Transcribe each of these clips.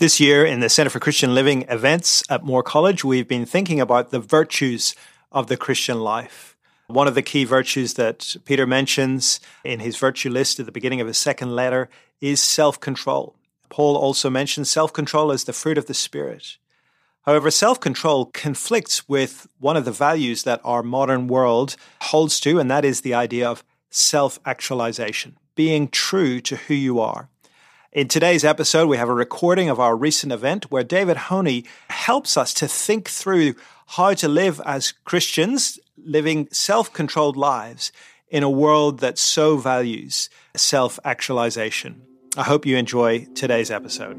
This year in the Center for Christian Living events at Moore College, we've been thinking about the virtues of the Christian life. One of the key virtues that Peter mentions in his virtue list at the beginning of his second letter is self-control. Paul also mentions self-control as the fruit of the Spirit. However, self-control conflicts with one of the values that our modern world holds to, and that is the idea of self-actualization, being true to who you are. In today's episode, we have a recording of our recent event where David Honey helps us to think through how to live as Christians, living self-controlled lives in a world that so values self-actualization. I hope you enjoy today's episode.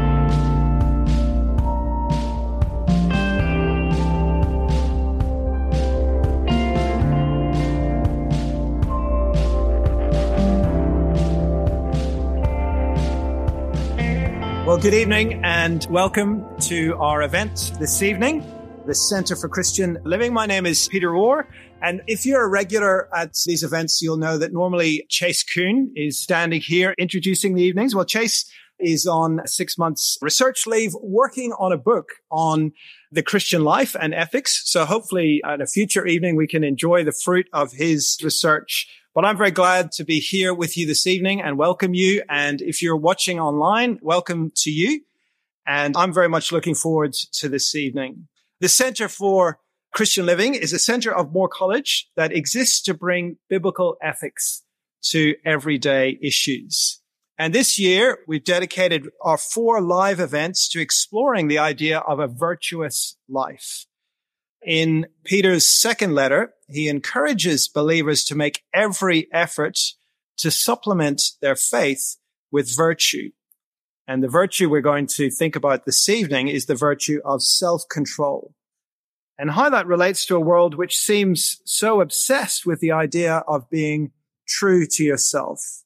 Well, good evening and welcome to our event this evening, the Center for Christian Living. My name is Peter Orr, and if you're a regular at these events, you'll know that normally Chase Kuhn is standing here introducing the evenings. Well, Chase is on 6 months research leave, working on a book on the Christian life and ethics. So hopefully at a future evening, we can enjoy the fruit of his research. But I'm very glad to be here with you this evening and welcome you. And if you're watching online, welcome to you. And I'm very much looking forward to this evening. The Center for Christian Living is a center of Moore College that exists to bring biblical ethics to everyday issues. And this year, we've dedicated our 4 live events to exploring the idea of a virtuous life. In Peter's second letter, he encourages believers to make every effort to supplement their faith with virtue. And the virtue we're going to think about this evening is the virtue of self-control, and how that relates to a world which seems so obsessed with the idea of being true to yourself.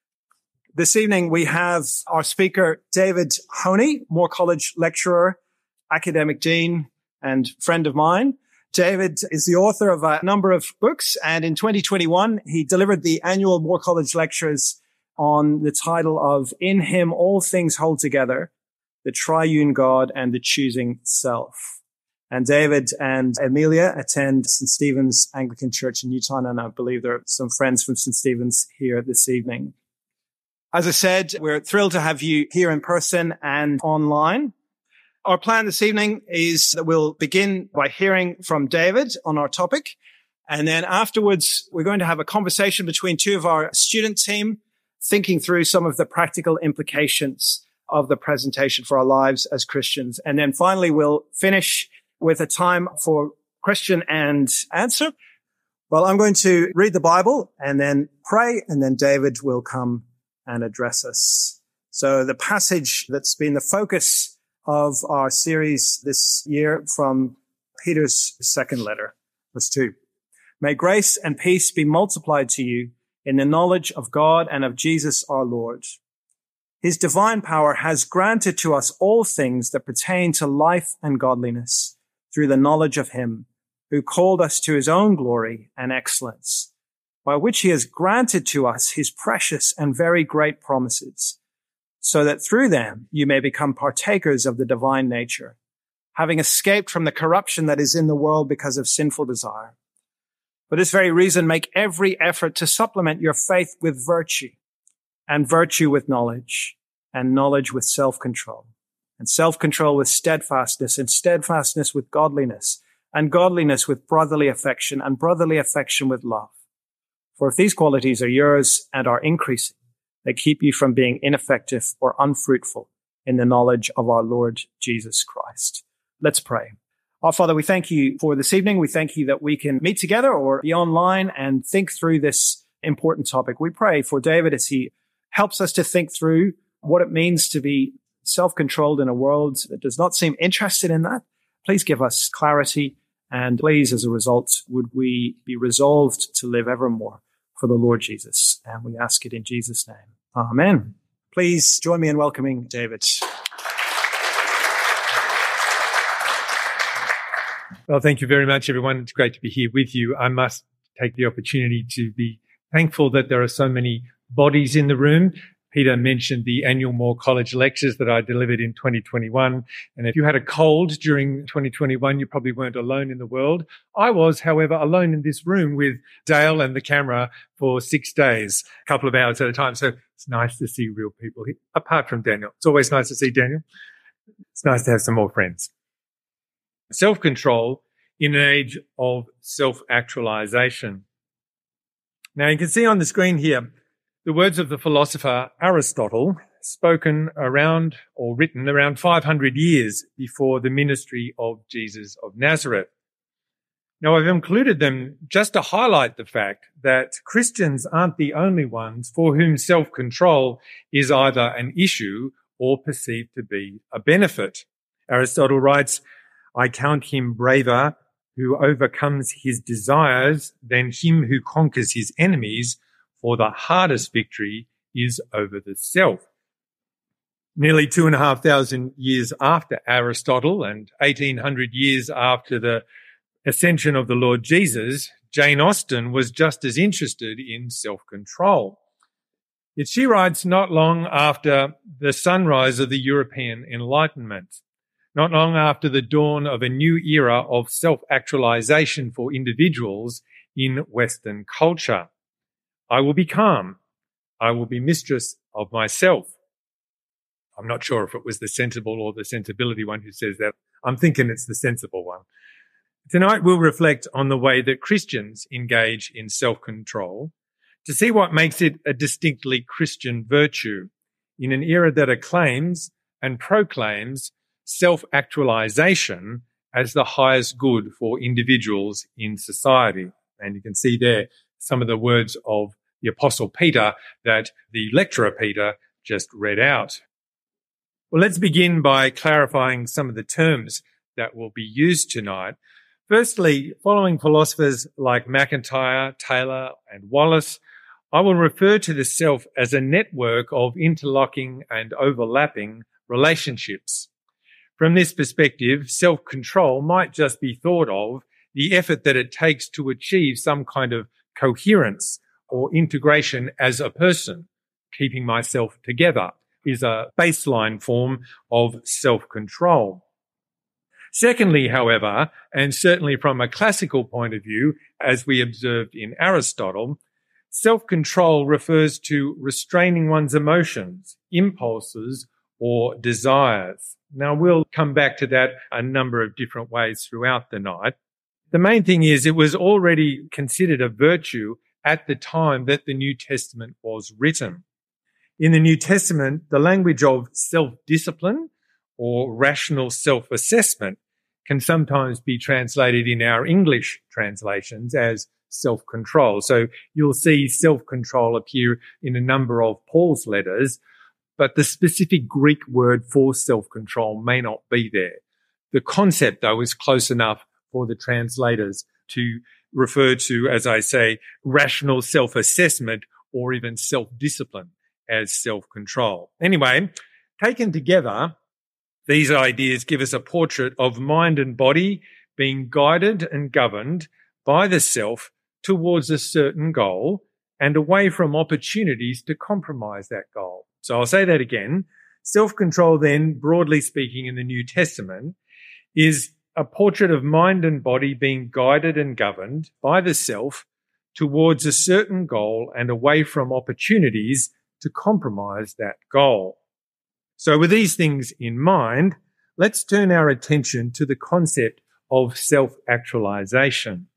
This evening, we have our speaker, David Honey, Moore College lecturer, academic dean, and friend of mine. David is the author of a number of books, and in 2021, he delivered the annual Moore College lectures on the title of In Him All Things Hold Together, the Triune God and the Choosing Self. And David and Amelia attend St. Stephen's Anglican Church in Newtown, and I believe there are some friends from St. Stephen's here this evening. As I said, we're thrilled to have you here in person and online. Our plan this evening is that we'll begin by hearing from David on our topic. And then afterwards, we're going to have a conversation between 2 of our student team, thinking through some of the practical implications of the presentation for our lives as Christians. And then finally, we'll finish with a time for question and answer. Well, I'm going to read the Bible and then pray, and then David will come and address us. So the passage that's been the focus of our series this year from Peter's second letter, verse 2. May grace and peace be multiplied to you in the knowledge of God and of Jesus our Lord. His divine power has granted to us all things that pertain to life and godliness through the knowledge of him who called us to his own glory and excellence, by which he has granted to us his precious and very great promises, so that through them you may become partakers of the divine nature, having escaped from the corruption that is in the world because of sinful desire. For this very reason, make every effort to supplement your faith with virtue, and virtue with knowledge, and knowledge with self-control, and self-control with steadfastness, and steadfastness with godliness, and godliness with brotherly affection, and brotherly affection with love. For if these qualities are yours and are increasing, they keep you from being ineffective or unfruitful in the knowledge of our Lord Jesus Christ. Let's pray. Our Father, we thank you for this evening. We thank you that we can meet together or be online and think through this important topic. We pray for David as he helps us to think through what it means to be self-controlled in a world that does not seem interested in that. Please give us clarity, and please, as a result, would we be resolved to live evermore for the Lord Jesus. And we ask it in Jesus' name. Amen. Please join me in welcoming David. Well, thank you very much, everyone. It's great to be here with you. I must take the opportunity to be thankful that there are so many bodies in the room, Peter mentioned the annual Moore College lectures that I delivered in 2021. And if you had a cold during 2021, you probably weren't alone in the world. I was, however, alone in this room with Dale and the camera for 6 days, a couple of hours at a time. So it's nice to see real people here, apart from Daniel. It's always nice to see Daniel. It's nice to have some more friends. Self-control in an age of self-actualization. Now you can see on the screen here the words of the philosopher Aristotle, spoken around or written around 500 years before the ministry of Jesus of Nazareth. Now, I've included them just to highlight the fact that Christians aren't the only ones for whom self-control is either an issue or perceived to be a benefit. Aristotle writes, "I count him braver who overcomes his desires than him who conquers his enemies, for the hardest victory is over the self." Nearly 2,500 years after Aristotle and 1,800 years after the ascension of the Lord Jesus, Jane Austen was just as interested in self-control. Yet she writes not long after the sunrise of the European Enlightenment, not long after the dawn of a new era of self-actualization for individuals in Western culture. "I will be calm. I will be mistress of myself." I'm not sure if it was the sensible or the sensibility one who says that. I'm thinking it's the sensible one. Tonight we'll reflect on the way that Christians engage in self-control to see what makes it a distinctly Christian virtue in an era that acclaims and proclaims self-actualization as the highest good for individuals in society. And you can see there some of the words of the Apostle Peter that the lecturer Peter just read out. Well, let's begin by clarifying some of the terms that will be used tonight. Firstly, following philosophers like MacIntyre, Taylor, and Wallace, I will refer to the self as a network of interlocking and overlapping relationships. From this perspective, self-control might just be thought of the effort that it takes to achieve some kind of coherence or integration as a person. Keeping myself together is a baseline form of self-control. Secondly, however, and certainly from a classical point of view, as we observed in Aristotle, self-control refers to restraining one's emotions, impulses, or desires. Now, we'll come back to that a number of different ways throughout the night. The main thing is it was already considered a virtue at the time that the New Testament was written. In the New Testament, the language of self-discipline or rational self-assessment can sometimes be translated in our English translations as self-control. So you'll see self-control appear in a number of Paul's letters, but the specific Greek word for self-control may not be there. The concept, though, is close enough for the translators to refer to, as I say, rational self-assessment or even self-discipline as self-control. Anyway, taken together, these ideas give us a portrait of mind and body being guided and governed by the self towards a certain goal and away from opportunities to compromise that goal. So I'll say that again. Self-control then, broadly speaking in the New Testament, is a portrait of mind and body being guided and governed by the self towards a certain goal and away from opportunities to compromise that goal. So with these things in mind, let's turn our attention to the concept of self-actualization.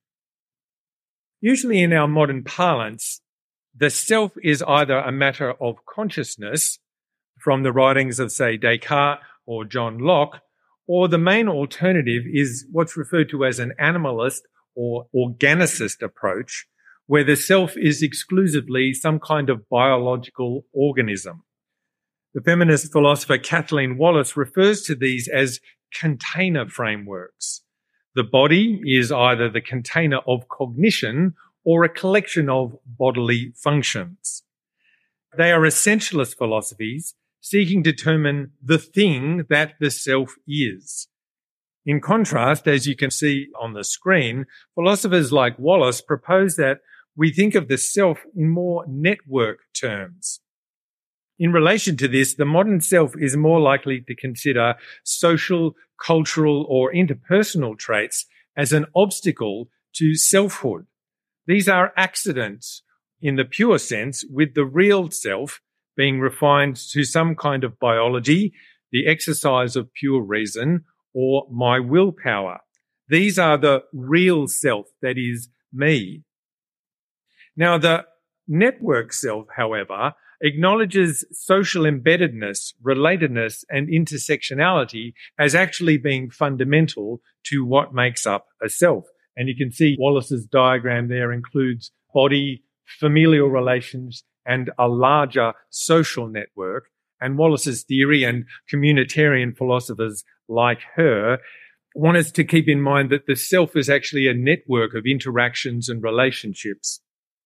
Usually in our modern parlance, the self is either a matter of consciousness from the writings of, say, Descartes or John Locke, or the main alternative is what's referred to as an animalist or organicist approach, where the self is exclusively some kind of biological organism. The feminist philosopher Kathleen Wallace refers to these as container frameworks. The body is either the container of cognition or a collection of bodily functions. They are essentialist philosophies seeking to determine the thing that the self is. In contrast, as you can see on the screen, philosophers like Wallace propose that we think of the self in more network terms. In relation to this, the modern self is more likely to consider social, cultural, or interpersonal traits as an obstacle to selfhood. These are accidents in the pure sense, with the real self being refined to some kind of biology, the exercise of pure reason, or my willpower. These are the real self, that is me. Now, the network self, however, acknowledges social embeddedness, relatedness, and intersectionality as actually being fundamental to what makes up a self. And you can see Wallace's diagram there includes body, familial relations, and a larger social network. And Wallace's theory and communitarian philosophers like her want us to keep in mind that the self is actually a network of interactions and relationships.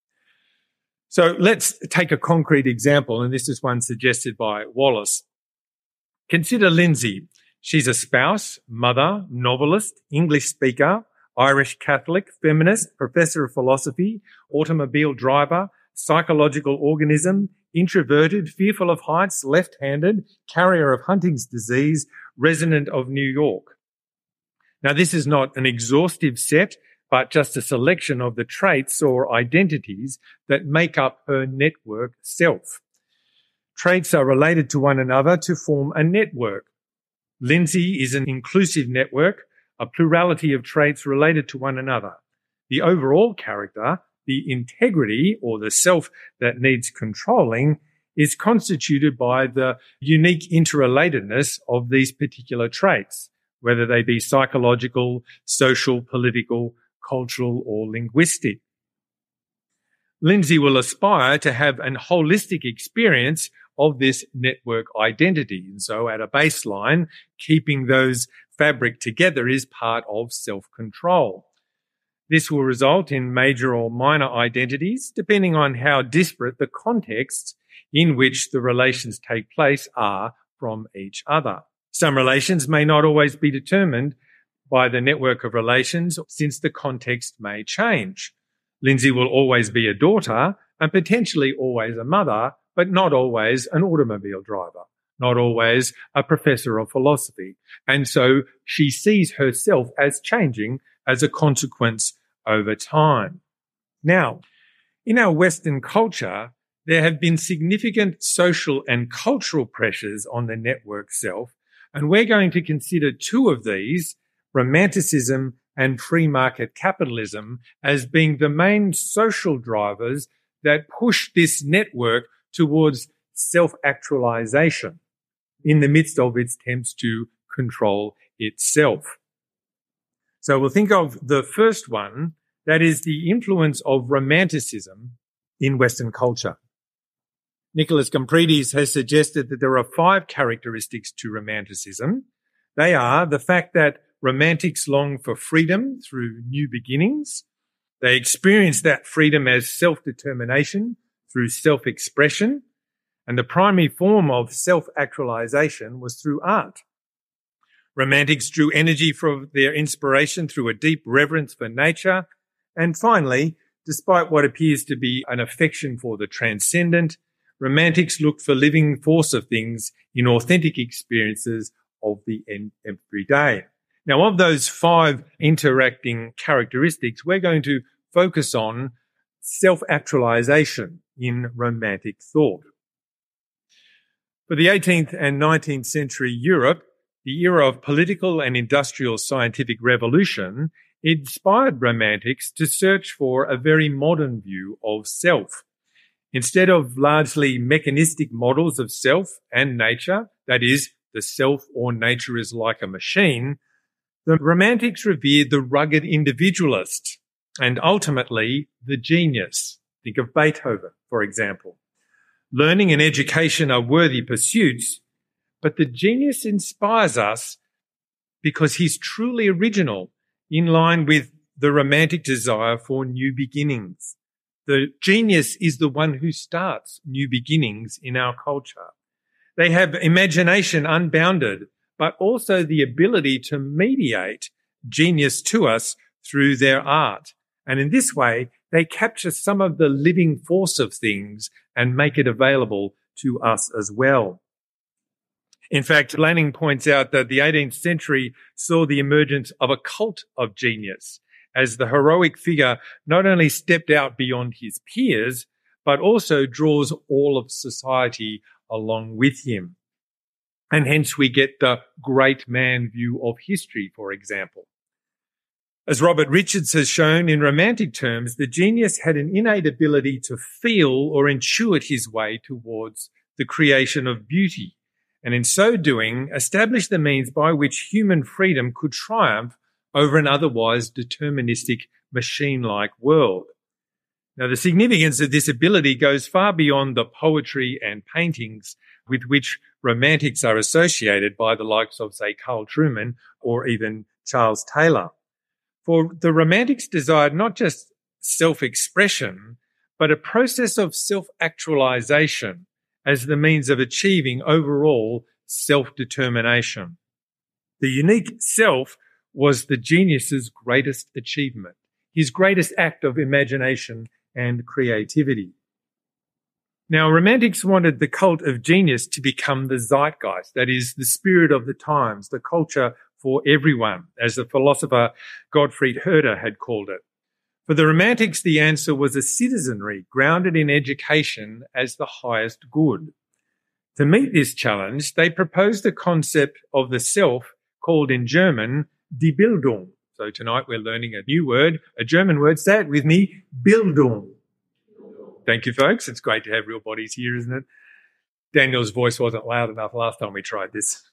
So let's take a concrete example, and this is one suggested by Wallace. Consider Lindsay. She's a spouse, mother, novelist, English speaker, Irish Catholic, feminist, professor of philosophy, automobile driver, psychological organism, introverted, fearful of heights, left-handed, carrier of Huntington's disease, resident of New York. Now, this is not an exhaustive set, but just a selection of the traits or identities that make up her network self. Traits are related to one another to form a network. Lindsay is an inclusive network, a plurality of traits related to one another. The overall character, the integrity or the self that needs controlling, is constituted by the unique interrelatedness of these particular traits, whether they be psychological, social, political, cultural, or linguistic. Lindsay will aspire to have an holistic experience of this network identity. And so at a baseline, keeping those fabric together is part of self-control. This will result in major or minor identities, depending on how disparate the contexts in which the relations take place are from each other. Some relations may not always be determined by the network of relations, since the context may change. Lindsay will always be a daughter and potentially always a mother, but not always an automobile driver, not always a professor of philosophy. And so she sees herself as changing as a consequence over time. Now, in our Western culture, there have been significant social and cultural pressures on the network self, and we're going to consider two of these, Romanticism and free market capitalism, as being the main social drivers that push this network towards self-actualization in the midst of its attempts to control itself. So we'll think of the first one, that is the influence of Romanticism in Western culture. Nicholas Gombrides has suggested that there are 5 characteristics to Romanticism. They are the fact that Romantics long for freedom through new beginnings. They experience that freedom as self-determination through self-expression. And the primary form of self-actualization was through art. Romantics drew energy from their inspiration through a deep reverence for nature. And finally, despite what appears to be an affection for the transcendent, Romantics looked for living force of things in authentic experiences of the everyday. Now, of those 5 interacting characteristics, we're going to focus on self-actualization in Romantic thought. For the 18th and 19th century Europe, the era of political and industrial scientific revolution inspired Romantics to search for a very modern view of self. Instead of largely mechanistic models of self and nature, that is, the self or nature is like a machine, the Romantics revered the rugged individualist and ultimately the genius. Think of Beethoven, for example. Learning and education are worthy pursuits, but the genius inspires us because he's truly original, in line with the Romantic desire for new beginnings. The genius is the one who starts new beginnings in our culture. They have imagination unbounded, but also the ability to mediate genius to us through their art. And in this way, they capture some of the living force of things and make it available to us as well. In fact, Lanning points out that the 18th century saw the emergence of a cult of genius, as the heroic figure not only stepped out beyond his peers, but also draws all of society along with him. And hence we get the great man view of history, for example. As Robert Richards has shown, in romantic terms, the genius had an innate ability to feel or intuit his way towards the creation of beauty, and in so doing, establish the means by which human freedom could triumph over an otherwise deterministic, machine-like world. Now, the significance of this ability goes far beyond the poetry and paintings with which romantics are associated by the likes of, say, Carl Trueman or even Charles Taylor. For the romantics desired not just self-expression, but a process of self-actualization as the means of achieving overall self-determination. The unique self was the genius's greatest achievement, his greatest act of imagination and creativity. Now, romantics wanted the cult of genius to become the zeitgeist, that is, the spirit of the times, the culture for everyone, as the philosopher Gottfried Herder had called it. For the romantics, the answer was a citizenry grounded in education as the highest good. To meet this challenge, they proposed the concept of the self, called in German die Bildung. So tonight we're learning a new word, a German word. Say it with me, Bildung. Thank you, folks. It's great to have real bodies here, isn't it? Daniel's voice wasn't loud enough last time we tried this.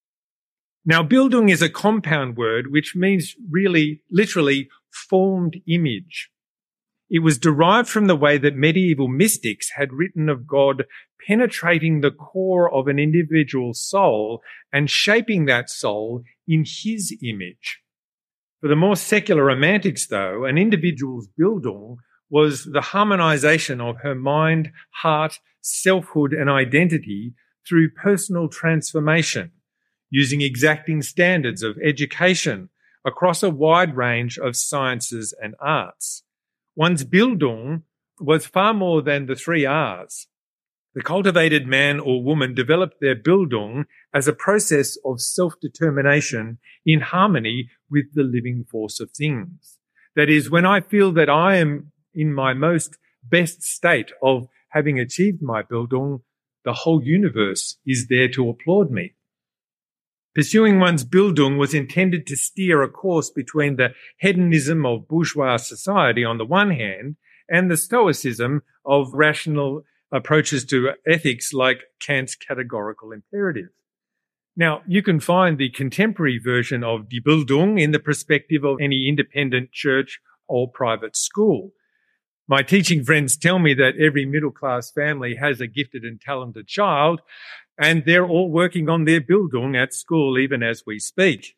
Now, Bildung is a compound word which means really, literally, formed image. It was derived from the way that medieval mystics had written of God penetrating the core of an individual's soul and shaping that soul in his image. For the more secular romantics, though, an individual's Bildung was the harmonization of her mind, heart, selfhood, and identity through personal transformation, using exacting standards of education across a wide range of sciences and arts. One's Bildung was far more than the 3 R's. The cultivated man or woman developed their Bildung as a process of self-determination in harmony with the living force of things. That is, when I feel that I am in my most best state of having achieved my Bildung, the whole universe is there to applaud me. Pursuing one's Bildung was intended to steer a course between the hedonism of bourgeois society on the one hand and the stoicism of rational approaches to ethics like Kant's categorical imperative. Now, you can find the contemporary version of Die Bildung in the perspective of any independent church or private school. My teaching friends tell me that every middle-class family has a gifted and talented child, and they're all working on their Bildung at school even as we speak.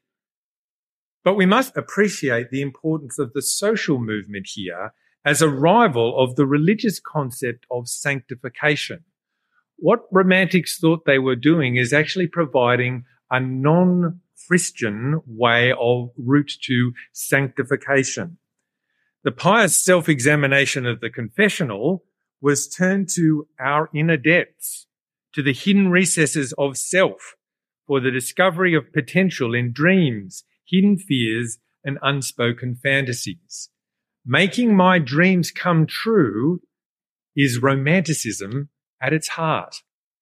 But we must appreciate the importance of the social movement here as a rival of the religious concept of sanctification. What romantics thought they were doing is actually providing a non-Christian way of route to sanctification. The pious self-examination of the confessional was turned to our inner depths, to the hidden recesses of self, for the discovery of potential in dreams, hidden fears, and unspoken fantasies. Making my dreams come true is romanticism at its heart.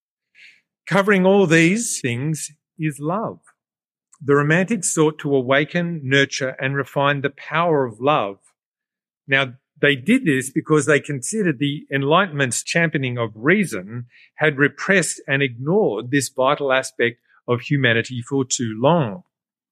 Covering all these things is love. The romantics sought to awaken, nurture, and refine the power of love. Now, they did this because they considered the Enlightenment's championing of reason had repressed and ignored this vital aspect of humanity for too long.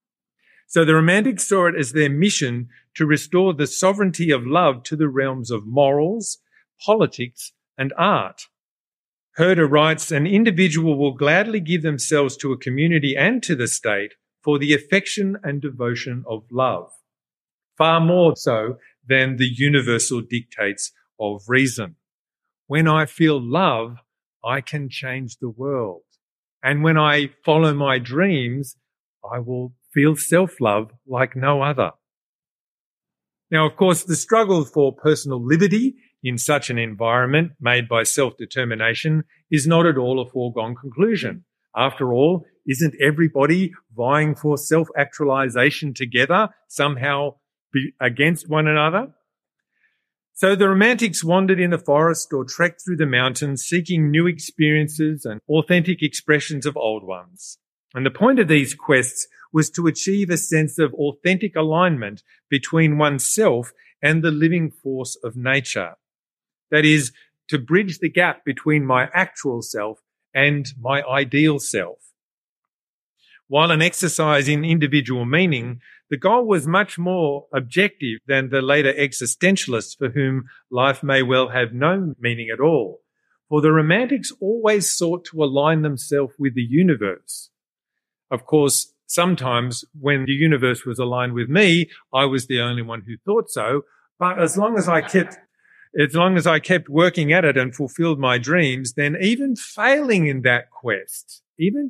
So the Romantics saw it as their mission to restore the sovereignty of love to the realms of morals, politics, and art. Herder writes, an individual will gladly give themselves to a community and to the state for the affection and devotion of love, far more so than the universal dictates of reason. When I feel love, I can change the world. And when I follow my dreams, I will feel self-love like no other. Now, of course, the struggle for personal liberty in such an environment made by self-determination is not at all a foregone conclusion. After all, isn't everybody vying for self-actualization together, somehow against one another? So the Romantics wandered in the forest or trekked through the mountains, seeking new experiences and authentic expressions of old ones. And the point of these quests was to achieve a sense of authentic alignment between oneself and the living force of nature. That is, to bridge the gap between my actual self and my ideal self. While an exercise in individual meaning, the goal was much more objective than the later existentialists for whom life may well have no meaning at all. For the Romantics always sought to align themselves with the universe. Of course, sometimes when the universe was aligned with me, I was the only one who thought so. But as long as I kept working at it and fulfilled my dreams, then even failing in that quest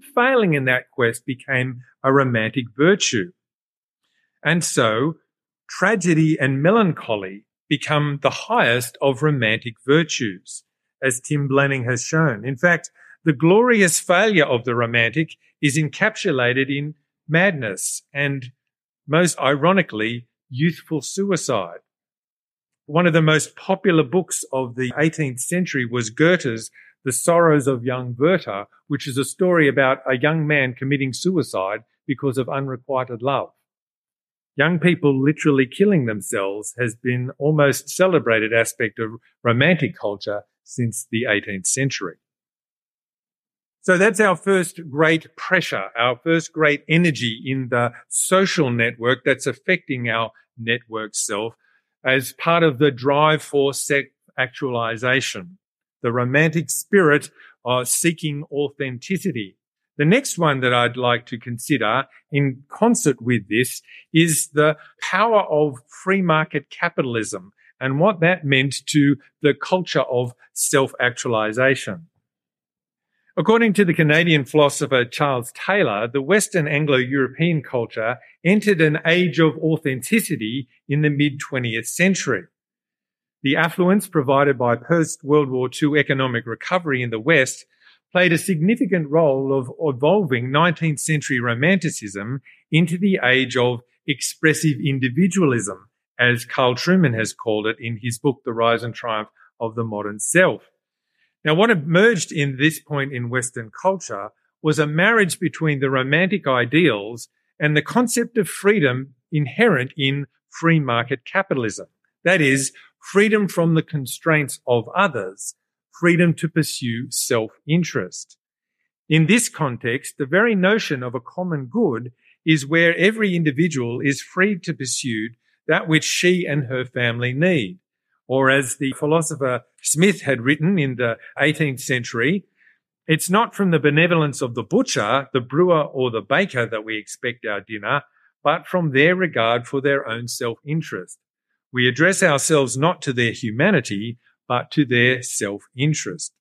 became a romantic virtue. And so tragedy and melancholy become the highest of romantic virtues, as Tim Blanning has shown. In fact, the glorious failure of the romantic is encapsulated in madness and, most ironically, youthful suicide. One of the most popular books of the 18th century was Goethe's The Sorrows of Young Werther, which is a story about a young man committing suicide because of unrequited love. Young people literally killing themselves has been almost celebrated aspect of romantic culture since the 18th century. So that's our first great pressure, our first great energy in the social network that's affecting our network self as part of the drive for self-actualization. The romantic spirit of seeking authenticity. The next one that I'd like to consider in concert with this is the power of free market capitalism and what that meant to the culture of self-actualization. According to the Canadian philosopher Charles Taylor, the Western Anglo-European culture entered an age of authenticity in the mid-20th century. The affluence provided by post-World War II economic recovery in the West played a significant role of evolving 19th century romanticism into the age of expressive individualism, as Carl Trueman has called it in his book, The Rise and Triumph of the Modern Self. Now, what emerged in this point in Western culture was a marriage between the romantic ideals and the concept of freedom inherent in free market capitalism. That is, freedom from the constraints of others, freedom to pursue self-interest. In this context, the very notion of a common good is where every individual is free to pursue that which she and her family need. Or as the philosopher Smith had written in the 18th century, it's not from the benevolence of the butcher, the brewer, or the baker that we expect our dinner, but from their regard for their own self-interest. We address ourselves not to their humanity, but to their self-interest.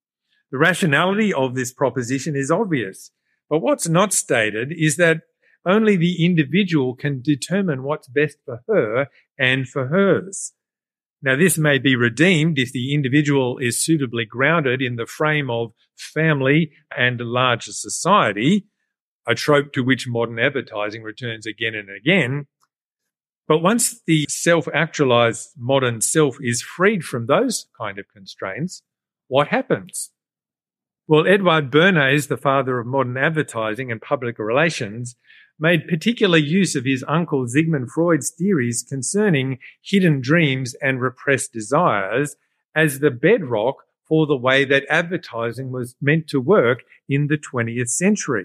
The rationality of this proposition is obvious, but what's not stated is that only the individual can determine what's best for her and for hers. Now, this may be redeemed if the individual is suitably grounded in the frame of family and larger society, a trope to which modern advertising returns again and again. But once the self-actualized modern self is freed from those kind of constraints, what happens? Well, Edward Bernays, the father of modern advertising and public relations, made particular use of his uncle Sigmund Freud's theories concerning hidden dreams and repressed desires as the bedrock for the way that advertising was meant to work in the 20th century.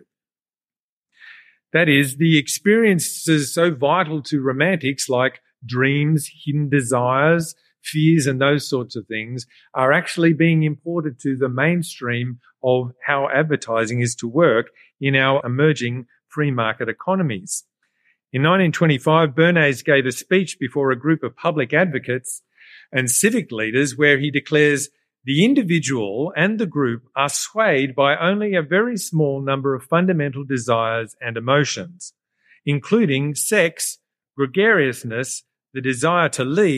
That is, the experiences so vital to romantics like dreams, hidden desires, fears, and those sorts of things are actually being imported to the mainstream of how advertising is to work in our emerging free market economies. In 1925, Bernays gave a speech before a group of public advocates and civic leaders where he declares the individual and the group are swayed by only a very small number of fundamental desires and emotions, including sex, gregariousness, the desire to lead,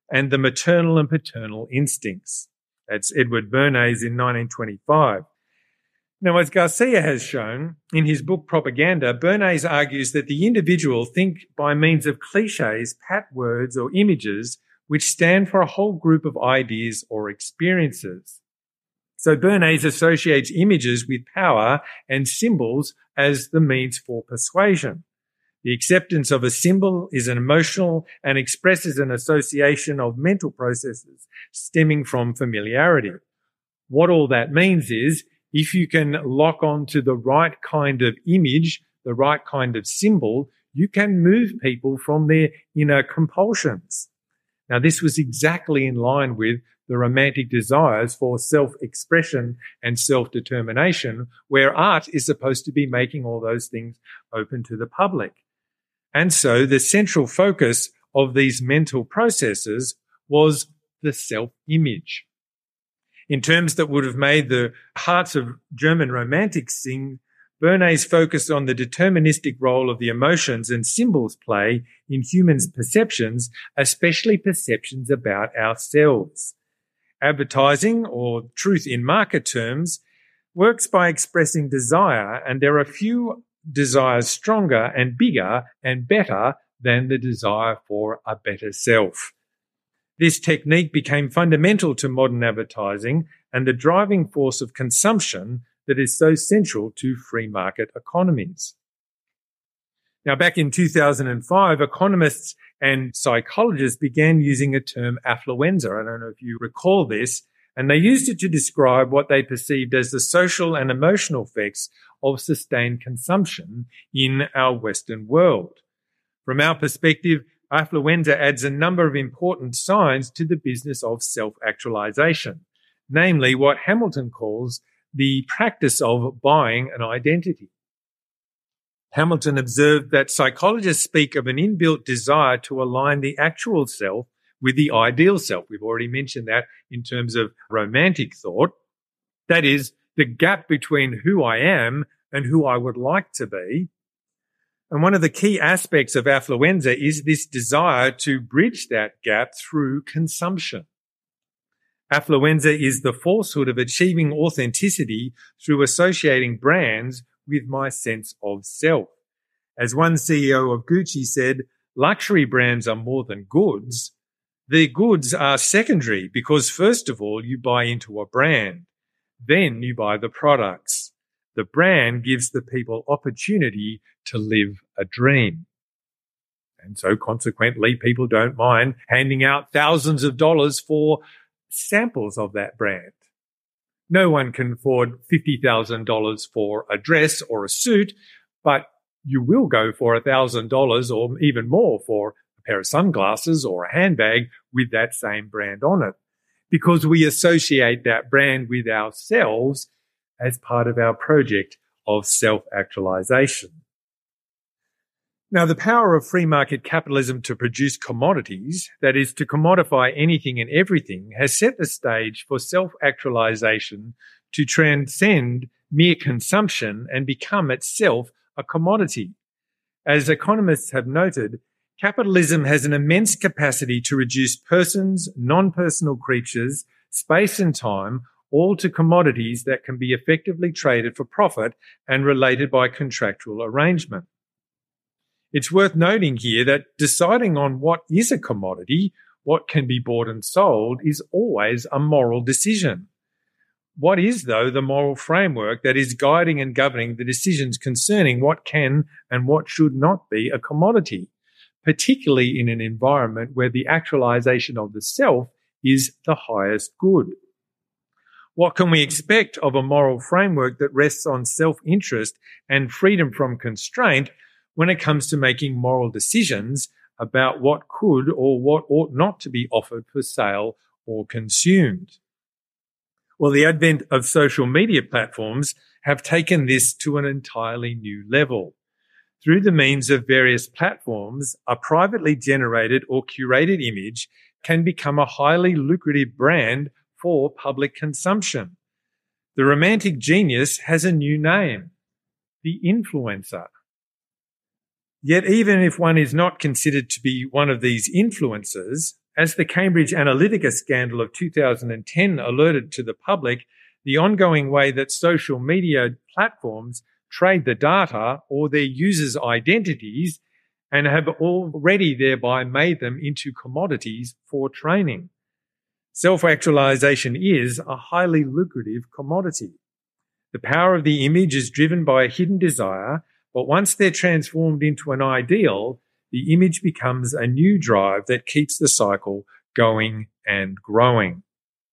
and the maternal and paternal instincts. That's Edward Bernays in 1925. Now, as Garcia has shown in his book Propaganda, Bernays argues that the individual think by means of cliches, pat words or images which stand for a whole group of ideas or experiences. So Bernays associates images with power and symbols as the means for persuasion. The acceptance of a symbol is an emotional and expresses an association of mental processes stemming from familiarity. What all that means is, if you can lock on to the right kind of image, the right kind of symbol, you can move people from their inner compulsions. Now, this was exactly in line with the romantic desires for self-expression and self-determination, where art is supposed to be making all those things open to the public. And so the central focus of these mental processes was the self-image. In terms that would have made the hearts of German romantics sing, Bernays focused on the deterministic role of the emotions and symbols play in humans' perceptions, especially perceptions about ourselves. Advertising, or truth in market terms, works by expressing desire, and there are few desires stronger and bigger and better than the desire for a better self. This technique became fundamental to modern advertising and the driving force of consumption that is so central to free market economies. Now, back in 2005, economists and psychologists began using a term affluenza. I don't know if you recall this, and they used it to describe what they perceived as the social and emotional effects of sustained consumption in our Western world. From our perspective, affluenza adds a number of important signs to the business of self-actualization, namely what Hamilton calls the practice of buying an identity. Hamilton observed that psychologists speak of an inbuilt desire to align the actual self with the ideal self. We've already mentioned that in terms of romantic thought. That is, the gap between who I am and who I would like to be. And one of the key aspects of affluenza is this desire to bridge that gap through consumption. Affluenza is the falsehood of achieving authenticity through associating brands with my sense of self. As one CEO of Gucci said, luxury brands are more than goods. Their goods are secondary because, first of all, you buy into a brand. Then you buy the products. The brand gives the people opportunity to live a dream. And so consequently, people don't mind handing out thousands of dollars for samples of that brand. No one can afford $50,000 for a dress or a suit, but you will go for $1,000 or even more for a pair of sunglasses or a handbag with that same brand on it, because we associate that brand with ourselves as part of our project of self-actualization. Now, the power of free market capitalism to produce commodities, that is, to commodify anything and everything, has set the stage for self-actualization to transcend mere consumption and become itself a commodity. As economists have noted, capitalism has an immense capacity to reduce persons, non-personal creatures, space and time, all to commodities that can be effectively traded for profit and related by contractual arrangement. It's worth noting here that deciding on what is a commodity, what can be bought and sold, is always a moral decision. What is, though, the moral framework that is guiding and governing the decisions concerning what can and what should not be a commodity, particularly in an environment where the actualization of the self is the highest good? What can we expect of a moral framework that rests on self-interest and freedom from constraint when it comes to making moral decisions about what could or what ought not to be offered for sale or consumed? Well, the advent of social media platforms have taken this to an entirely new level. Through the means of various platforms, a privately generated or curated image can become a highly lucrative brand for public consumption. The romantic genius has a new name, the influencer. Yet even if one is not considered to be one of these influencers, As the Cambridge Analytica scandal of 2010 alerted to the public, the ongoing way that social media platforms trade the data or their users' identities and have already thereby made them into commodities for training. Self-actualization is a highly lucrative commodity. The power of the image is driven by a hidden desire, but once they're transformed into an ideal, the image becomes a new drive that keeps the cycle going and growing.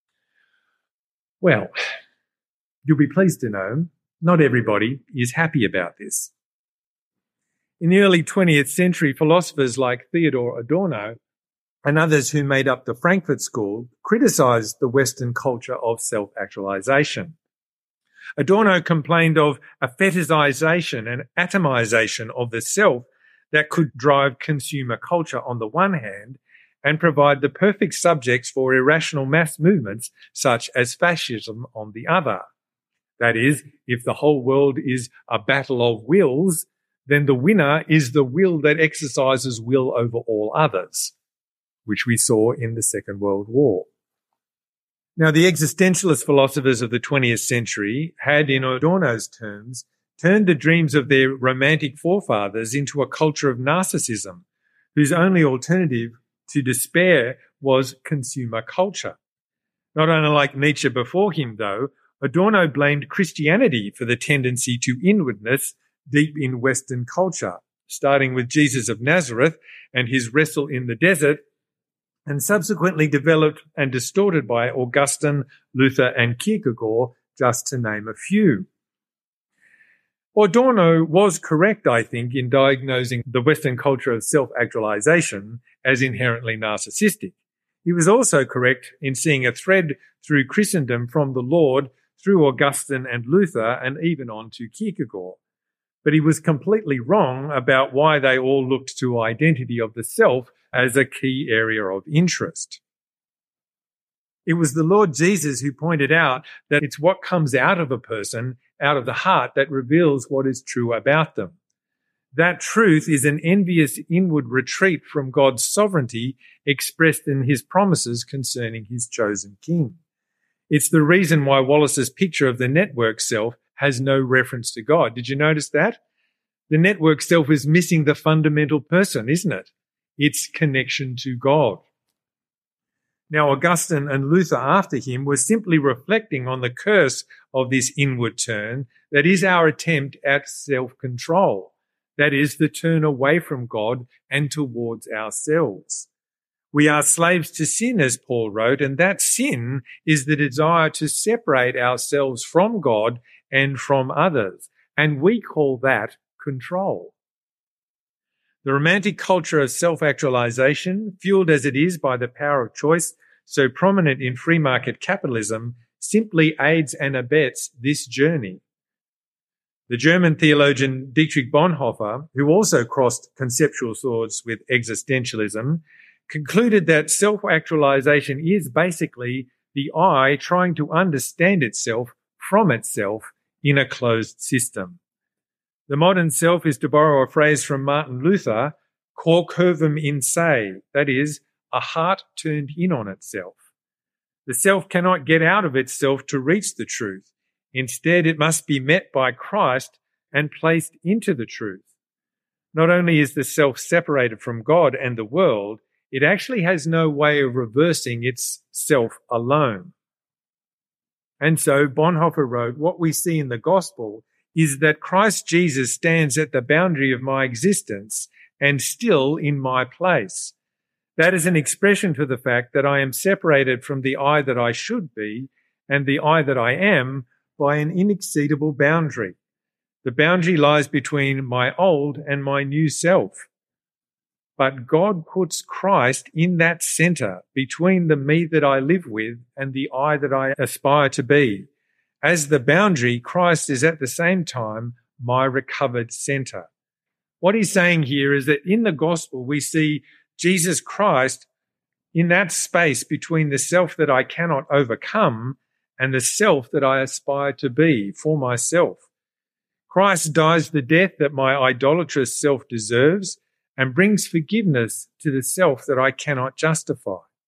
Well, you'll be pleased to know not everybody is happy about this. In the early 20th century, philosophers like Theodor Adorno and others who made up the Frankfurt School criticized the Western culture of self-actualization. Adorno complained of a fetishization and atomization of the self that could drive consumer culture on the one hand and provide the perfect subjects for irrational mass movements such as fascism on the other. That is, if the whole world is a battle of wills, then the winner is the will that exercises will over all others, which we saw in the Second World War. Now, the existentialist philosophers of the 20th century had, in Adorno's terms, turned the dreams of their romantic forefathers into a culture of narcissism, whose only alternative to despair was consumer culture. Not unlike Nietzsche before him, though, Adorno blamed Christianity for the tendency to inwardness deep in Western culture, starting with Jesus of Nazareth and his wrestle in the desert, and subsequently developed and distorted by Augustine, Luther, and Kierkegaard, just to name a few. Adorno was correct, I think, in diagnosing the Western culture of self-actualization as inherently narcissistic. He was also correct in seeing a thread through Christendom from the Lord through Augustine and Luther and even on to Kierkegaard. But he was completely wrong about why they all looked to identity of the self as a key area of interest. It was the Lord Jesus who pointed out that it's what comes out of a person, out of the heart, that reveals what is true about them. That truth is an envious inward retreat from God's sovereignty expressed in his promises concerning his chosen king. It's the reason why Wallace's picture of the network self has no reference to God. Did you notice that? The network self is missing the fundamental person, isn't it? Its connection to God. Now, Augustine and Luther after him were simply reflecting on the curse of this inward turn that is our attempt at self-control. That is the turn away from God and towards ourselves. We are slaves to sin, as Paul wrote, and that sin is the desire to separate ourselves from God and from others, and we call that control. The romantic culture of self-actualization, fueled as it is by the power of choice so prominent in free market capitalism, simply aids and abets this journey. The German theologian Dietrich Bonhoeffer, who also crossed conceptual swords with existentialism, concluded that self-actualization is basically the I trying to understand itself from itself in a closed system. The modern self is, to borrow a phrase from Martin Luther, cor curvum in se, that is, a heart turned in on itself. The self cannot get out of itself to reach the truth. Instead, it must be met by Christ and placed into the truth. Not only is the self separated from God and the world, it actually has no way of reversing its self alone. And so Bonhoeffer wrote, what we see in the gospel is that Christ Jesus stands at the boundary of my existence and still in my place. That is an expression for the fact that I am separated from the I that I should be and the I that I am by an inexceedable boundary. The boundary lies between my old and my new self. But God puts Christ in that center between the me that I live with and the I that I aspire to be. As the boundary, Christ is at the same time my recovered center. What he's saying here is that in the gospel, we see Jesus Christ in that space between the self that I cannot overcome and the self that I aspire to be for myself. Christ dies the death that my idolatrous self deserves and brings forgiveness to the self that I cannot justify.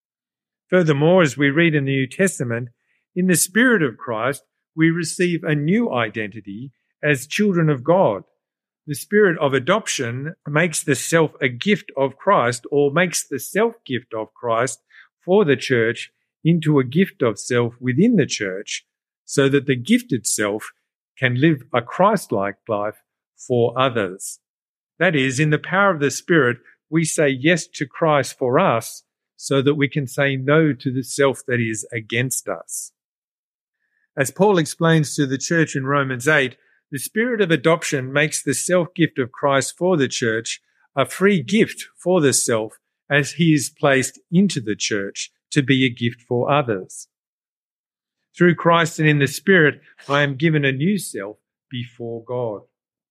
Furthermore, as we read in the New Testament, in the Spirit of Christ, we receive a new identity as children of God. The Spirit of adoption makes the self a gift of Christ, or makes the self-gift of Christ for the church into a gift of self within the church, so that the gifted self can live a Christ-like life for others. That is, in the power of the Spirit, we say yes to Christ for us, so that we can say no to the self that is against us. As Paul explains to the church in Romans 8, the Spirit of adoption makes the self-gift of Christ for the church a free gift for the self as he is placed into the church to be a gift for others. Through Christ and in the Spirit, I am given a new self before God.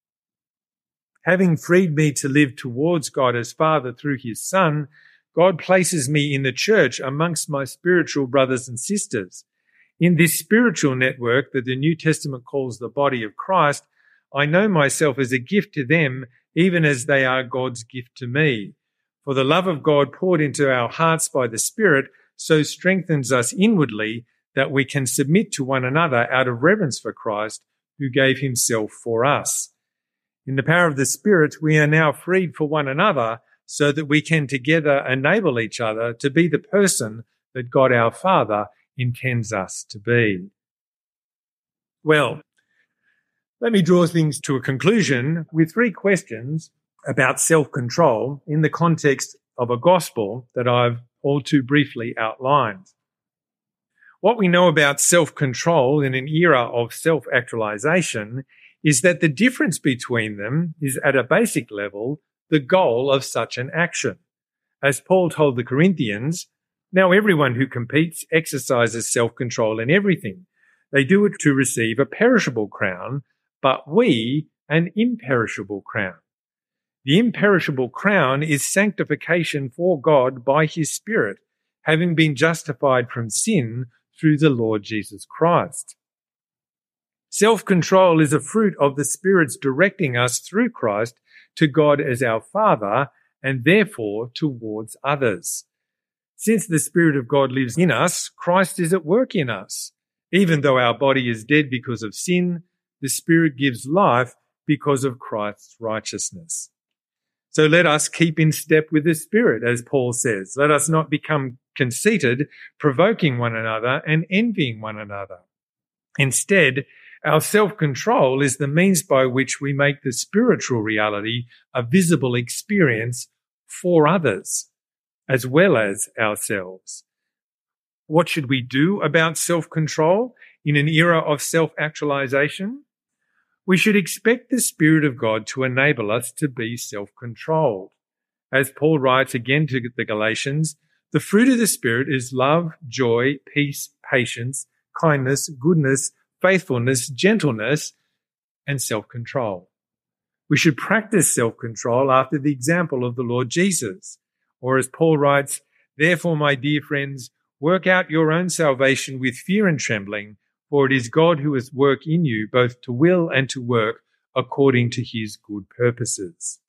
Having freed me to live towards God as Father through his Son, God places me in the church amongst my spiritual brothers and sisters. In this spiritual network that the New Testament calls the body of Christ, I know myself as a gift to them, even as they are God's gift to me. For the love of God poured into our hearts by the Spirit so strengthens us inwardly that we can submit to one another out of reverence for Christ, who gave himself for us. In the power of the Spirit, we are now freed for one another so that we can together enable each other to be the person that God our Father intends us to be. Well, let me draw things to a conclusion with 3 questions about self-control in the context of a gospel that I've all too briefly outlined. What we know about self-control in an era of self-actualization is that the difference between them is, at a basic level, the goal of such an action. As Paul told the Corinthians, now everyone who competes exercises self-control in everything. They do it to receive a perishable crown, but we an imperishable crown. The imperishable crown is sanctification for God by his Spirit, having been justified from sin through the Lord Jesus Christ. Self-control is a fruit of the Spirit's directing us through Christ to God as our Father and therefore towards others. Since the Spirit of God lives in us, Christ is at work in us. Even though our body is dead because of sin, the Spirit gives life because of Christ's righteousness. So let us keep in step with the Spirit, as Paul says. Let us not become conceited, provoking one another and envying one another. Instead, our self-control is the means by which we make the spiritual reality a visible experience for others, as well as ourselves. What should we do about self-control in an era of self-actualization? We should expect the Spirit of God to enable us to be self-controlled. As Paul writes again to the Galatians, the fruit of the Spirit is love, joy, peace, patience, kindness, goodness, faithfulness, gentleness, and self-control. We should practice self-control after the example of the Lord Jesus. Or as Paul writes, therefore, my dear friends, work out your own salvation with fear and trembling, for it is God who is work in you, both to will and to work according to his good purposes.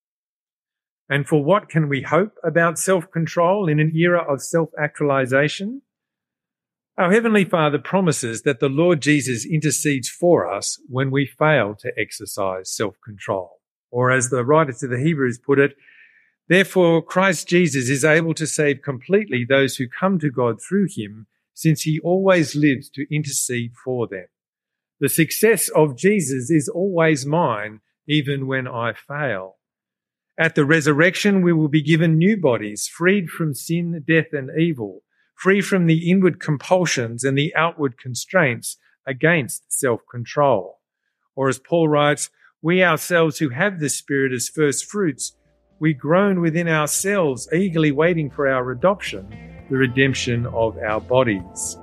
And for what can we hope about self-control in an era of self-actualization? Our Heavenly Father promises that the Lord Jesus intercedes for us when we fail to exercise self-control. Or as the writer to the Hebrews put it, therefore Christ Jesus is able to save completely those who come to God through him, since he always lives to intercede for them. The success of Jesus is always mine, even when I fail. At the resurrection, we will be given new bodies, freed from sin, death, and evil, free from the inward compulsions and the outward constraints against self-control. Or as Paul writes, we ourselves who have the Spirit as first fruits, we groan within ourselves, eagerly waiting for our adoption, the redemption of our bodies.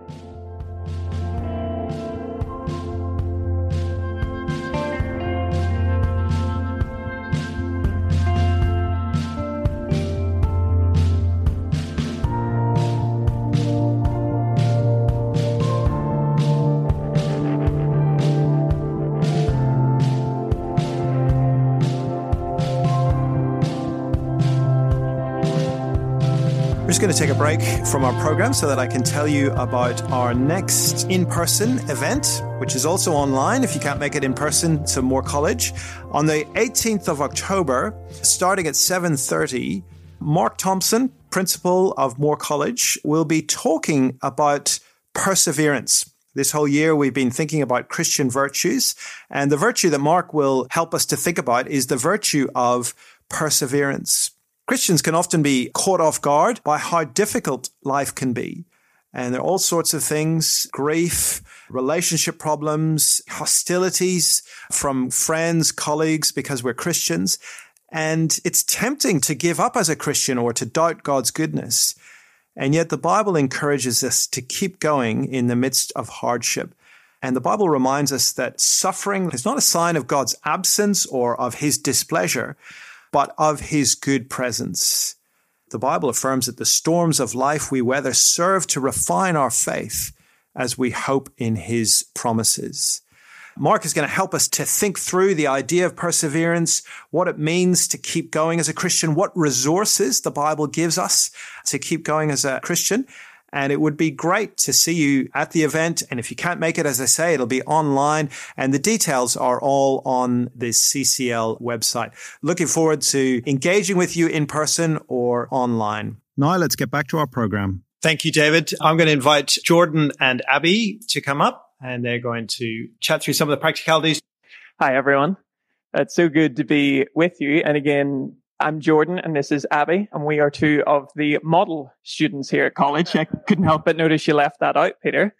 just going to take a break from our program so that I can tell you about our next in-person event, which is also online if you can't make it in person to Moore College. On the 18th of October, starting at 7:30, Mark Thompson, principal of Moore College, will be talking about perseverance. This whole year, we've been thinking about Christian virtues, and the virtue that Mark will help us to think about is the virtue of perseverance. Christians can often be caught off guard by how difficult life can be. And there are all sorts of things, grief, relationship problems, hostilities from friends, colleagues, because we're Christians. And it's tempting to give up as a Christian or to doubt God's goodness. And yet the Bible encourages us to keep going in the midst of hardship. And the Bible reminds us that suffering is not a sign of God's absence or of his displeasure, but of his good presence. The Bible affirms that the storms of life we weather serve to refine our faith as we hope in his promises. Mark is going to help us to think through the idea of perseverance, what it means to keep going as a Christian, what resources the Bible gives us to keep going as a Christian. And it would be great to see you at the event. And if you can't make it, as I say, it'll be online. And the details are all on the CCL website. Looking forward to engaging with you in person or online. Now let's get back to our program. Thank you, David. I'm going to invite Jordan and Abby to come up, and they're going to chat through some of the practicalities. Hi, everyone. It's so good to be with you. And again, I'm Jordan and this is Abby, and we are two of the model students here at college. I couldn't help but notice you left that out, Peter.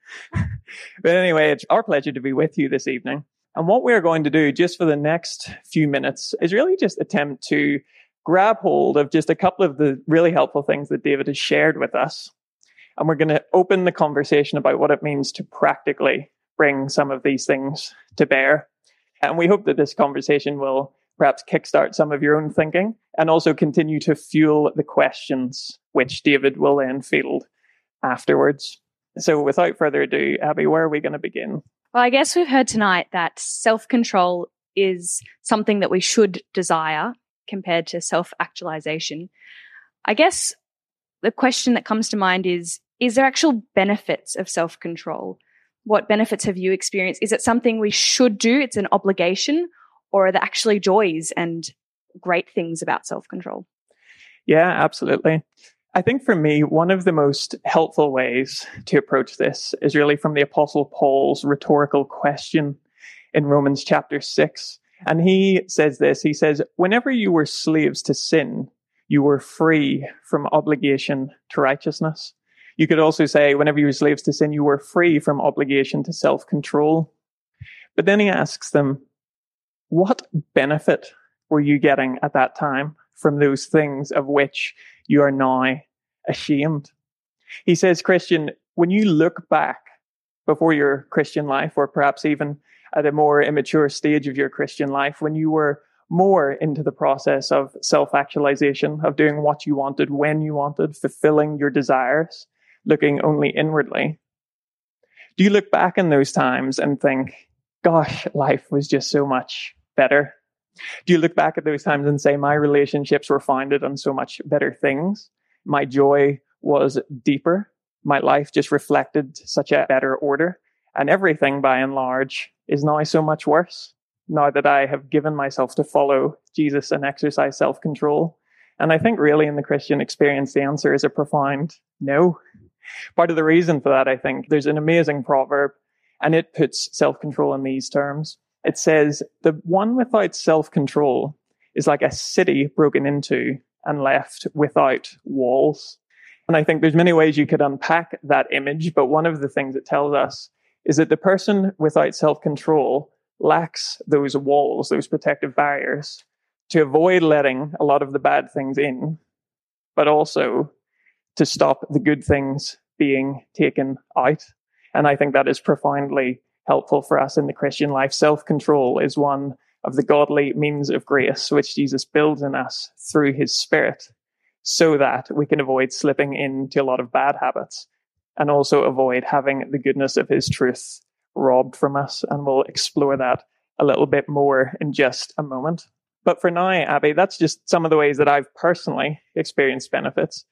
But anyway, it's our pleasure to be with you this evening. And what we're going to do just for the next few minutes is really just attempt to grab hold of just a couple of the really helpful things that David has shared with us. And we're going to open the conversation about what it means to practically bring some of these things to bear. And we hope that this conversation will perhaps kickstart some of your own thinking and also continue to fuel the questions which David will then field afterwards. So without further ado, Abby, where are we going to begin? Well, I guess we've heard tonight that self-control is something that we should desire compared to self-actualization. I guess the question that comes to mind is there actual benefits of self-control? What benefits have you experienced? Is it something we should do? It's an obligation? Or are there actually joys and great things about self-control? Yeah, absolutely. I think for me, one of the most helpful ways to approach this is really from the Apostle Paul's rhetorical question in Romans chapter 6. And he says this, he says, whenever you were slaves to sin, you were free from obligation to righteousness. You could also say, whenever you were slaves to sin, you were free from obligation to self-control. But then he asks them, what benefit were you getting at that time from those things of which you are now ashamed? He says, Christian, when you look back before your Christian life, or perhaps even at a more immature stage of your Christian life, when you were more into the process of self-actualization, of doing what you wanted, when you wanted, fulfilling your desires, looking only inwardly, do you look back in those times and think, gosh, life was just so much better? Do you look back at those times and say, my relationships were founded on so much better things? My joy was deeper. My life just reflected such a better order. And everything, by and large, is now so much worse, now that I have given myself to follow Jesus and exercise self-control. And I think really in the Christian experience, the answer is a profound no. Part of the reason for that, I think, there's an amazing proverb, and it puts self-control in these terms. It says, the one without self-control is like a city broken into and left without walls. And I think there's many ways you could unpack that image, but one of the things it tells us is that the person without self-control lacks those walls, those protective barriers, to avoid letting a lot of the bad things in, but also to stop the good things being taken out. And I think that is profoundly helpful for us in the Christian life. Self-control is one of the godly means of grace which Jesus builds in us through his Spirit, so that we can avoid slipping into a lot of bad habits and also avoid having the goodness of his truth robbed from us. And we'll explore that a little bit more in just a moment. But for now, Abby, that's just some of the ways that I've personally experienced benefits.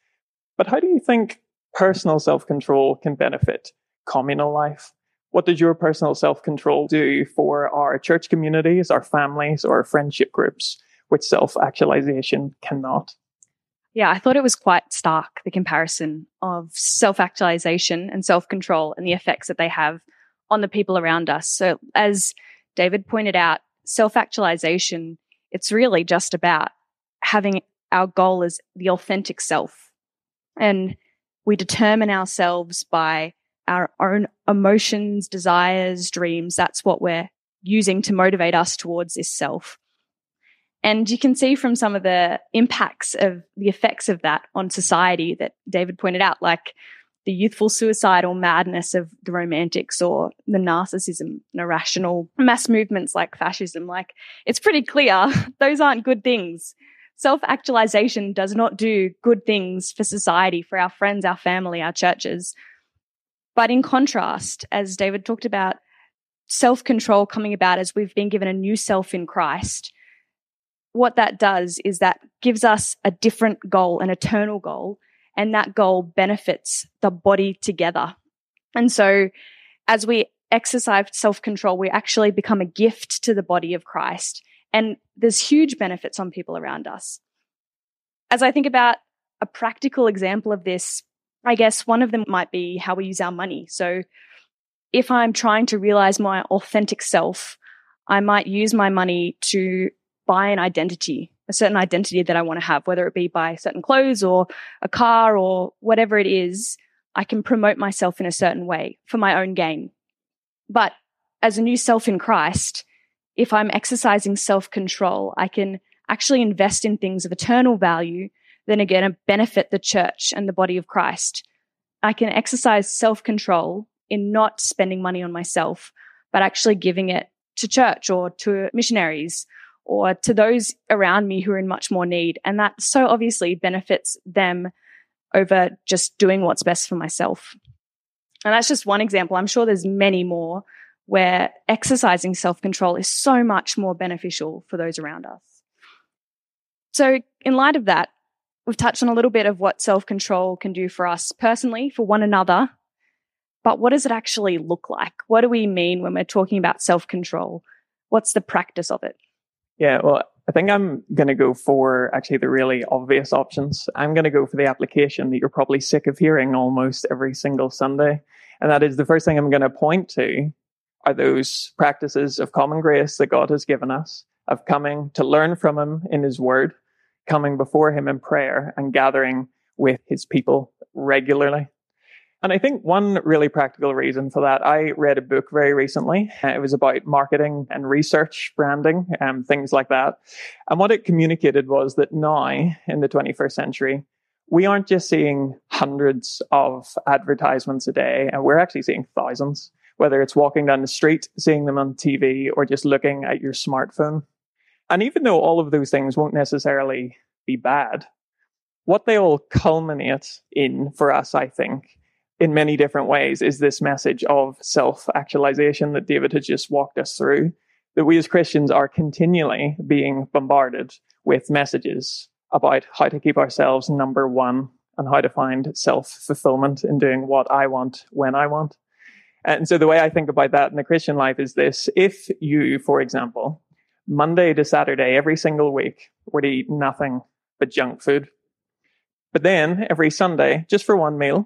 But how do you think personal self-control can benefit communal life? What does your personal self-control do for our church communities, our families, or our friendship groups, which self-actualization cannot? Yeah, I thought it was quite stark, the comparison of self-actualization and self-control and the effects that they have on the people around us. So as David pointed out, self-actualization, it's really just about having our goal as the authentic self. And we determine ourselves by our own emotions, desires, dreams. That's what we're using to motivate us towards this self. And you can see from some of the impacts of the effects of that on society that David pointed out, like the youthful suicidal madness of the romantics or the narcissism and irrational mass movements like fascism. Like, it's pretty clear those aren't good things. Self-actualization does not do good things for society, for our friends, our family, our churches. But in contrast, as David talked about, self-control coming about as we've been given a new self in Christ, what that does is that gives us a different goal, an eternal goal, and that goal benefits the body together. And so as we exercise self-control, we actually become a gift to the body of Christ. And there's huge benefits on people around us. As I think about a practical example of this, I guess one of them might be how we use our money. So if I'm trying to realize my authentic self, I might use my money to buy an identity, a certain identity that I want to have, whether it be buy certain clothes or a car or whatever it is. I can promote myself in a certain way for my own gain. But as a new self in Christ, if I'm exercising self-control, I can actually invest in things of eternal value that are going to benefit the church and the body of Christ. I can exercise self-control in not spending money on myself, but actually giving it to church or to missionaries or to those around me who are in much more need. And that so obviously benefits them over just doing what's best for myself. And that's just one example. I'm sure there's many more where exercising self-control is so much more beneficial for those around us. So in light of that, we've touched on a little bit of what self-control can do for us personally, for one another. But what does it actually look like? What do we mean when we're talking about self-control? What's the practice of it? Yeah, well, I think I'm going to go for actually the really obvious options. I'm going to go for the application that you're probably sick of hearing almost every single Sunday. And that is the first thing I'm going to point to are those practices of common grace that God has given us, of coming to learn from him in his word, coming before him in prayer and gathering with his people regularly. And I think one really practical reason for that, I read a book very recently. It was about marketing and research, branding, things like that. And what it communicated was that now, in the 21st century, we aren't just seeing hundreds of advertisements a day, and we're actually seeing thousands, whether it's walking down the street, seeing them on TV, or just looking at your smartphone. And even though all of those things won't necessarily be bad, what they all culminate in for us, I think, in many different ways, is this message of self-actualization that David has just walked us through, that we as Christians are continually being bombarded with messages about how to keep ourselves number one and how to find self-fulfillment in doing what I want when I want. And so the way I think about that in the Christian life is this: if you, for example, Monday to Saturday, every single week, were to eat nothing but junk food, but then every Sunday, just for one meal,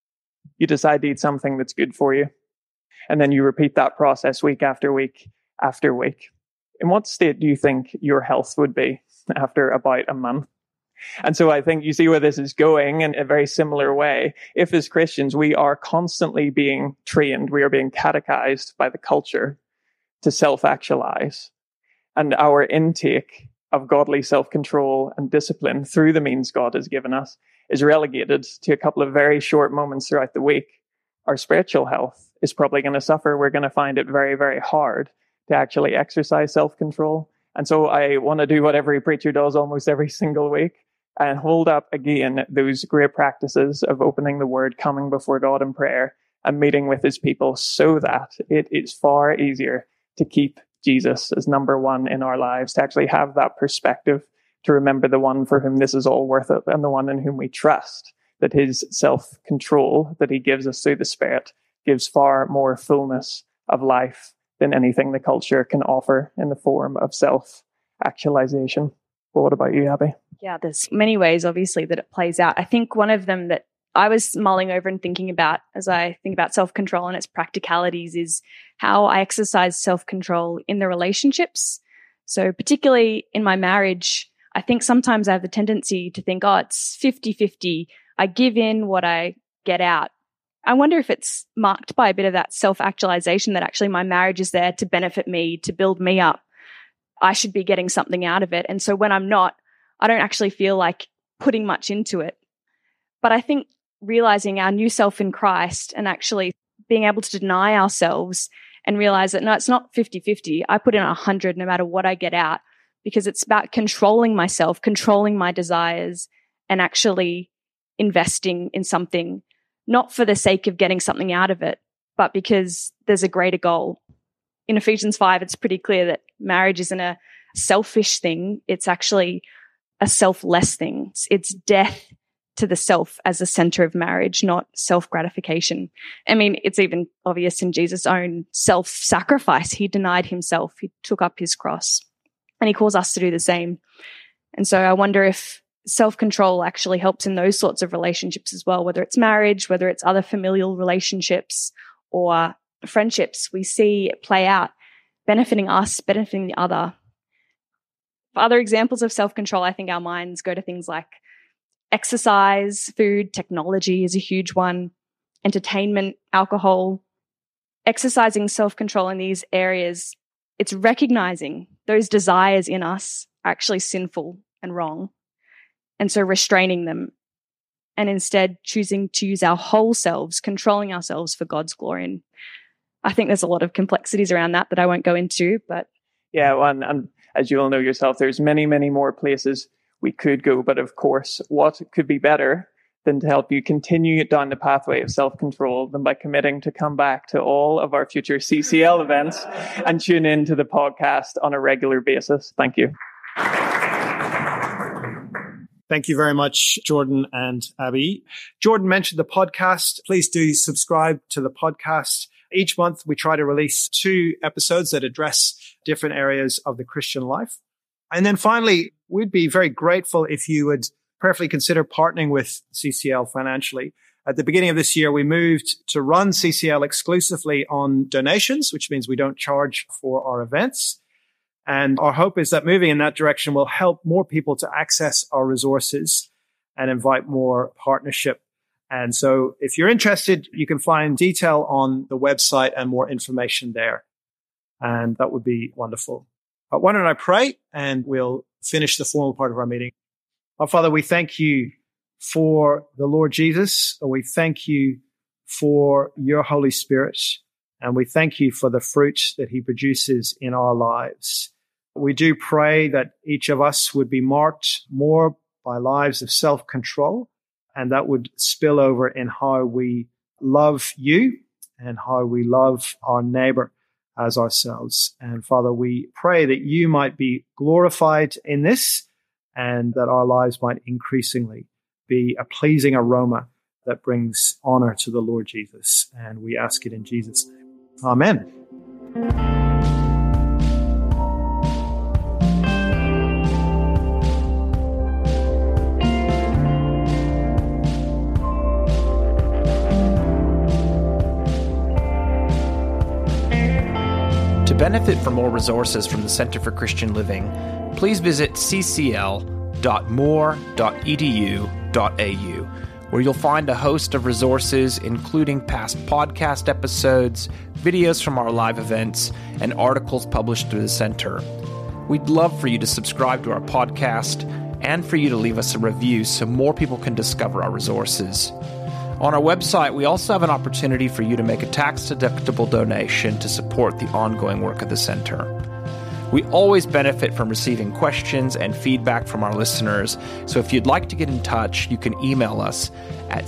you decide to eat something that's good for you. And then you repeat that process week after week after week. In what state do you think your health would be after about a month? And so I think you see where this is going in a very similar way. If as Christians, we are constantly being trained, we are being catechized by the culture to self-actualize, and our intake of godly self-control and discipline through the means God has given us is relegated to a couple of very short moments throughout the week, our spiritual health is probably going to suffer. We're going to find it very, very hard to actually exercise self-control. And so I want to do what every preacher does almost every single week and hold up again those great practices of opening the word, coming before God in prayer, and meeting with his people, so that it is far easier to keep Jesus as number one in our lives, to actually have that perspective, to remember the one for whom this is all worth it, and the one in whom we trust that his self-control that he gives us through the Spirit gives far more fullness of life than anything the culture can offer in the form of self-actualization. But what about you, Abby? Yeah, there's many ways, obviously, that it plays out. I think one of them that I was mulling over and thinking about as I think about self-control and its practicalities is how I exercise self-control in the relationships. So particularly in my marriage, I think sometimes I have the tendency to think, oh, it's 50-50. I give in what I get out. I wonder if it's marked by a bit of that self-actualization that actually my marriage is there to benefit me, to build me up. I should be getting something out of it. And so when I'm not, I don't actually feel like putting much into it. But I think realizing our new self in Christ and actually being able to deny ourselves and realize that, no, it's not 50-50. I put in 100 no matter what I get out, because it's about controlling myself, controlling my desires, and actually investing in something, not for the sake of getting something out of it, but because there's a greater goal. In Ephesians 5, it's pretty clear that marriage isn't a selfish thing. It's actually a selfless thing. It's death to the self as the center of marriage, not self-gratification. I mean, it's even obvious in Jesus' own self-sacrifice. He denied himself. He took up his cross, and he calls us to do the same. And so I wonder if self-control actually helps in those sorts of relationships as well, whether it's marriage, whether it's other familial relationships or friendships. We see it play out, benefiting us, benefiting the other. For other examples of self-control, I think our minds go to things like exercise, food, technology is a huge one, entertainment, alcohol. Exercising self-control in these areas, it's recognizing those desires in us are actually sinful and wrong, and so restraining them, and instead choosing to use our whole selves, controlling ourselves for God's glory. And I think there's a lot of complexities around that I won't go into, but yeah, well, and as you all know yourself, there's many, many more places we could go. But of course, what could be better than to help you continue down the pathway of self-control than by committing to come back to all of our future CCL events and tune in to the podcast on a regular basis. Thank you. Thank you very much, Jordan and Abby. Jordan mentioned the podcast. Please do subscribe to the podcast. Each month, we try to release 2 episodes that address different areas of the Christian life. And then finally, we'd be very grateful if you would prayerfully consider partnering with CCL financially. At the beginning of this year, we moved to run CCL exclusively on donations, which means we don't charge for our events. And our hope is that moving in that direction will help more people to access our resources and invite more partnership. And so if you're interested, you can find detail on the website and more information there. And that would be wonderful. Why don't I pray and we'll finish the formal part of our meeting. Our Father, we thank you for the Lord Jesus. We thank you for your Holy Spirit. And we thank you for the fruit that he produces in our lives. We do pray that each of us would be marked more by lives of self-control, and that would spill over in how we love you and how we love our neighbor as ourselves. And Father, we pray that you might be glorified in this and that our lives might increasingly be a pleasing aroma that brings honor to the Lord Jesus. And we ask it in Jesus' name. Amen. To benefit from more resources from the Center for Christian Living, please visit ccl.moore.edu.au, where you'll find a host of resources, including past podcast episodes, videos from our live events, and articles published through the Center. We'd love for you to subscribe to our podcast and for you to leave us a review so more people can discover our resources. On our website, we also have an opportunity for you to make a tax-deductible donation to support the ongoing work of the Center. We always benefit from receiving questions and feedback from our listeners, so if you'd like to get in touch, you can email us at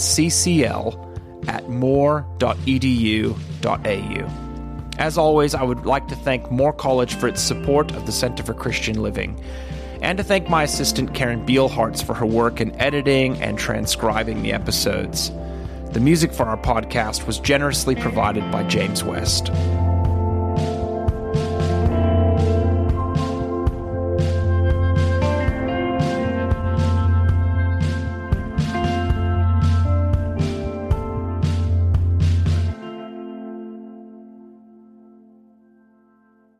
ccl@moore.edu.au. As always, I would like to thank Moore College for its support of the Center for Christian Living. and to thank my assistant Karen Beelhartz for her work in editing and transcribing the episodes. The music for our podcast was generously provided by James West.